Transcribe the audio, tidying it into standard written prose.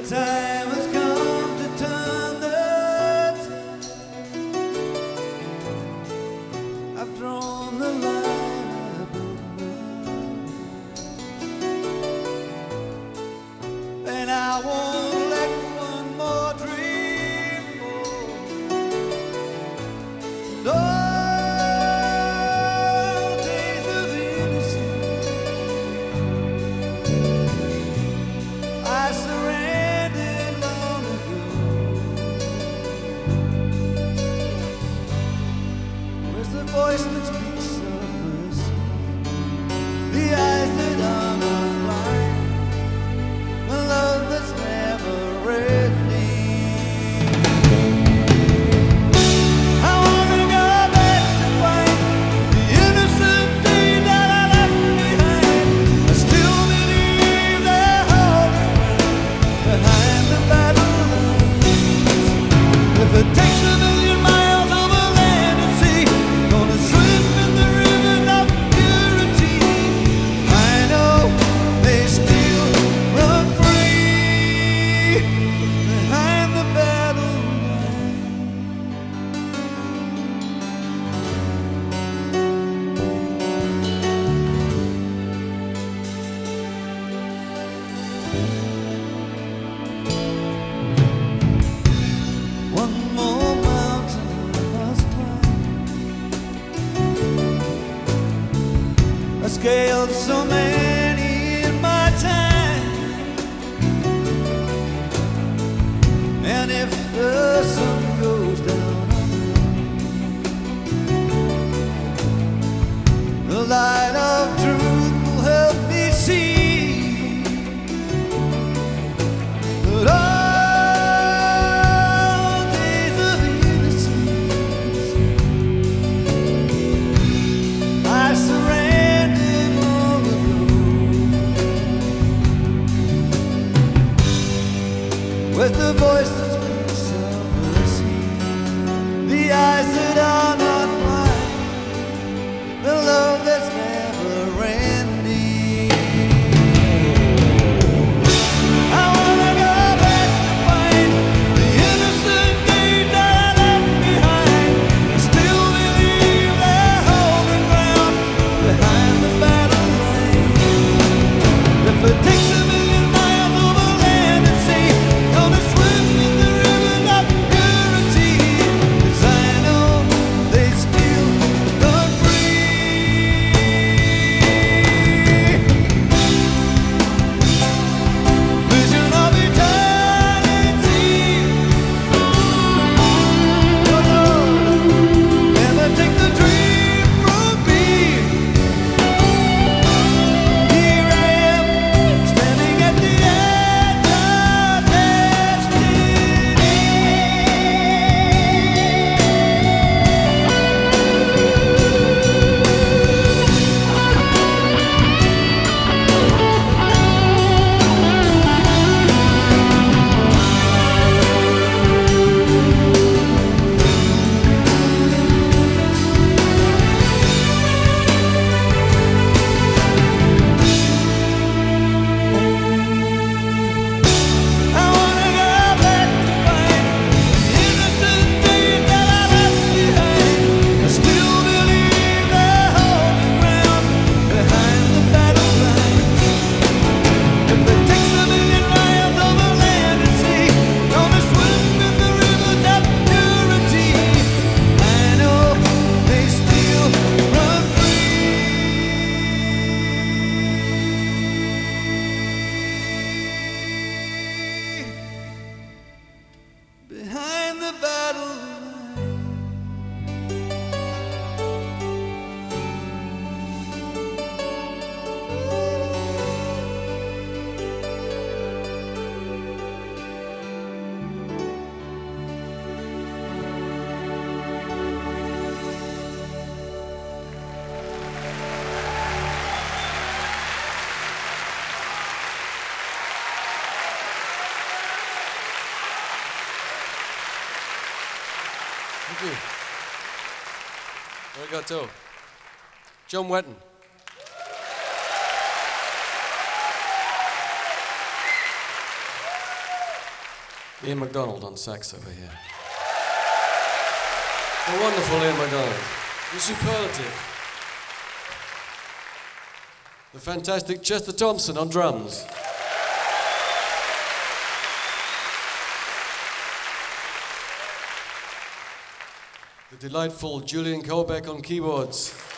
time has come to turn the tide. I've drawn the line above love, and I won't let one more dream fall. And all days of innocence I surrendered long ago. Where's the voice that speaks of mercy? The eyes that are not blind, the love that's never ending. I wanna go back to find the innocent day that I left behind. I still believe they're holding behind the battle lines. If it takes a million miles over land and sea, gonna swim in the rivers of purity. I know they still run free behind the battle line. One more mountain I must climb. I scaled so many in my time, and if the sun goes down on me, the light of truth will help me see that all days of innocence I surrendered long ago. With the voice that speaks of mercy, the eyes that are not blind, the love that's never ending. I wanna go back to find the innocent days that I left behind. I still believe they're holding ground behind the battle line. If it takes a million miles over land and sea, gonna swim in the rivers of purity. 'Cause I know they still run free. Vision of eternity. Oh Lord, never take the dream from me. Here I am, standing at the edge of destiny. I wanna go back to find the innocent days that I left behind. I still believe they're holding ground behind the battle lines. If it takes a million miles over land and sea, gonna swim in the rivers of purity. I know they still run free behind the battle line. Thank you. Arigato. John Wetton. Ian MacDonald on sax over here. The wonderful Ian MacDonald. The superlative. The fantastic Chester Thompson on drums. The delightful Julian Colbeck on keyboards.